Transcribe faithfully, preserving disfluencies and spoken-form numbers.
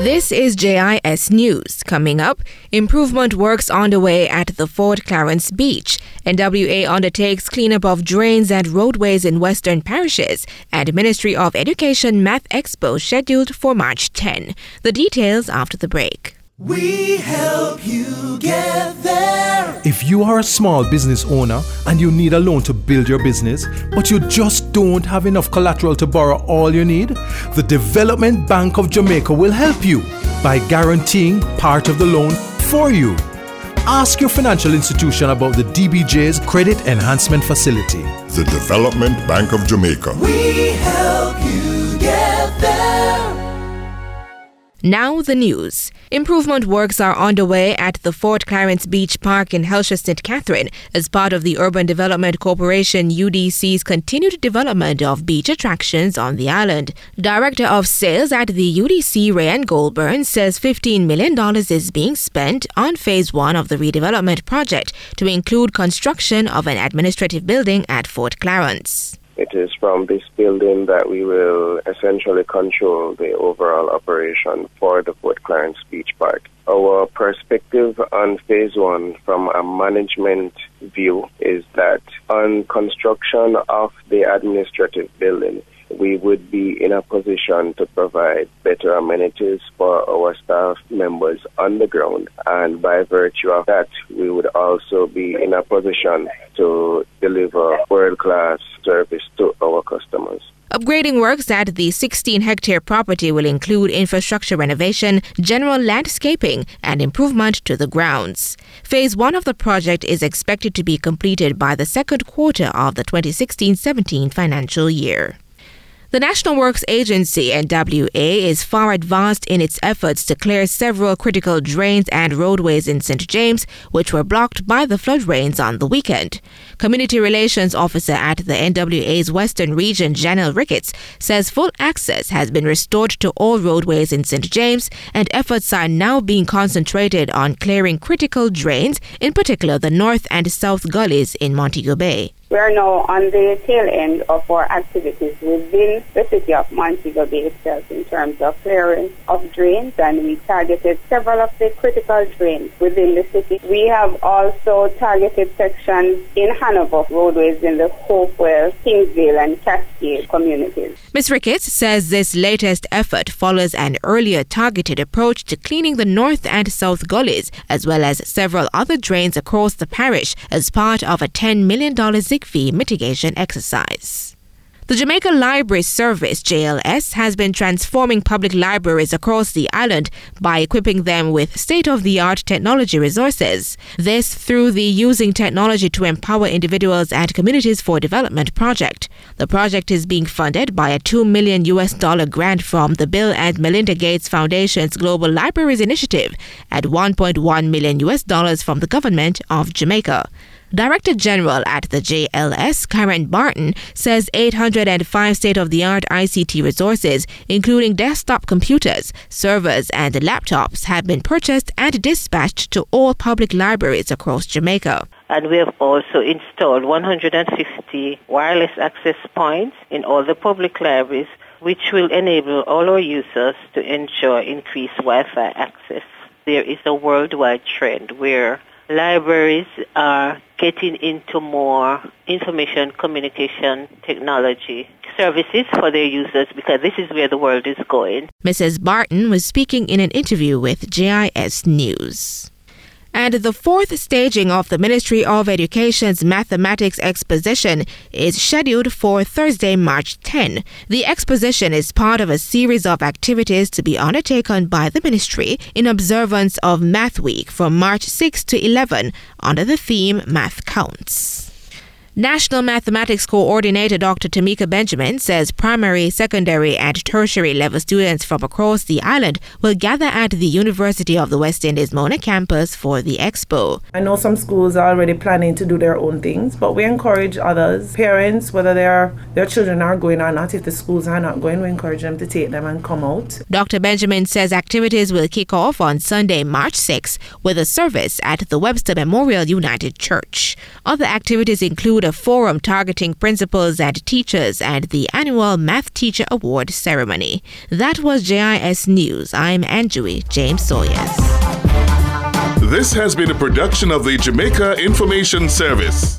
This is J I S News. Coming up, improvement works on the way at the Fort Clarence Beach. N W A undertakes cleanup of drains and roadways in western parishes, and Ministry of Education Math Expo scheduled for March tenth. The details after the break. We help you get there. If you are a small business owner and you need a loan to build your business, but you just don't have enough collateral to borrow all you need, the Development Bank of Jamaica will help you by guaranteeing part of the loan for you. Ask your financial institution about the D B J's Credit Enhancement Facility. The Development Bank of Jamaica. We help you get there. Now the news. Improvement works are underway at the Fort Clarence Beach Park in Helsher Saint Catherine as part of the Urban Development Corporation U D C's continued development of beach attractions on the island. Director of Sales at the U D C, Rayan Goldburn, says fifteen million dollars is being spent on phase one of the redevelopment project to include construction of an administrative building at Fort Clarence. It is from this building that we will essentially control the overall operation for the Fort Clarence Beach Park. Our perspective on phase one from a management view is that on construction of the administrative building, we would be in a position to provide better amenities for our staff members on the ground. And by virtue of that, we would also be in a position to deliver world-class service to our customers. Upgrading works at the sixteen-hectare property will include infrastructure renovation, general landscaping, and improvement to the grounds. Phase one of the project is expected to be completed by the second quarter of the twenty sixteen seventeen financial year. The National Works Agency, N W A, is far advanced in its efforts to clear several critical drains and roadways in Saint James, which were blocked by the flood rains on the weekend. Community Relations Officer at the N W A's Western Region, Janelle Ricketts, says full access has been restored to all roadways in Saint James, and efforts are now being concentrated on clearing critical drains, in particular the north and south gullies in Montego Bay. We are now on the tail end of our activities within the city of Montego Bay itself in terms of clearing of drains, and we targeted several of the critical drains within the city. We have also targeted sections in Hanover roadways in the Hopewell, Kingsville, and Cascade communities. Miz Ricketts says this latest effort follows an earlier targeted approach to cleaning the north and south gullies, as well as several other drains across the parish as part of a ten million dollars zig fee mitigation exercise. The Jamaica Library Service, J L S, has been transforming public libraries across the island by equipping them with state-of-the-art technology resources. This through the Using Technology to Empower Individuals and Communities for Development project. The project is being funded by a two million U S dollar grant from the Bill and Melinda Gates Foundation's Global Libraries Initiative and one point one million U S dollars from the government of Jamaica. Director General at the J L S, Karen Barton, says eight hundred five state-of-the-art I C T resources, including desktop computers, servers, and laptops, have been purchased and dispatched to all public libraries across Jamaica. And we have also installed one hundred fifty wireless access points in all the public libraries, which will enable all our users to enjoy increased Wi-Fi access. There is a worldwide trend where libraries are getting into more information communication technology services for their users, because this is where the world is going. Missus Barton was speaking in an interview with J I S News. And the fourth staging of the Ministry of Education's Mathematics Exposition is scheduled for Thursday, March tenth. The exposition is part of a series of activities to be undertaken by the ministry in observance of Math Week from March sixth to eleventh under the theme Math Counts. National Mathematics Coordinator Doctor Tamika Benjamin says primary, secondary, and tertiary level students from across the island will gather at the University of the West Indies Mona campus for the expo. I know some schools are already planning to do their own things, but we encourage others, parents, whether their their children are going or not, if the schools are not going, we encourage them to take them and come out. Doctor Benjamin says activities will kick off on Sunday, March sixth, with a service at the Webster Memorial United Church. Other activities include include a forum targeting principals and teachers and the annual Math Teacher Award ceremony. That was J I S News. I'm Anjui James Sawyers. This has been a production of the Jamaica Information Service.